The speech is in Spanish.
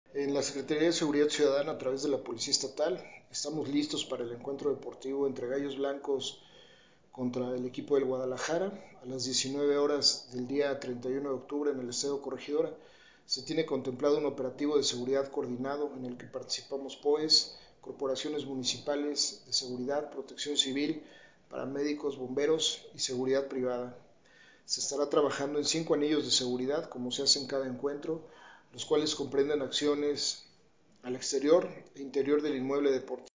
En la Secretaría de Seguridad Ciudadana, a través de la Policía Estatal, estamos listos para el encuentro deportivo entre Gallos Blancos contra el equipo del Guadalajara a las 19 horas del día 31 de octubre en el Estadio Corregidora. Se tiene contemplado un operativo de seguridad coordinado en el que participamos POEs, corporaciones municipales de seguridad, protección civil, paramédicos, bomberos y seguridad privada. Se estará trabajando en 5 anillos de seguridad, como se hace en cada encuentro, los cuales comprenden acciones al exterior e interior del inmueble deportivo.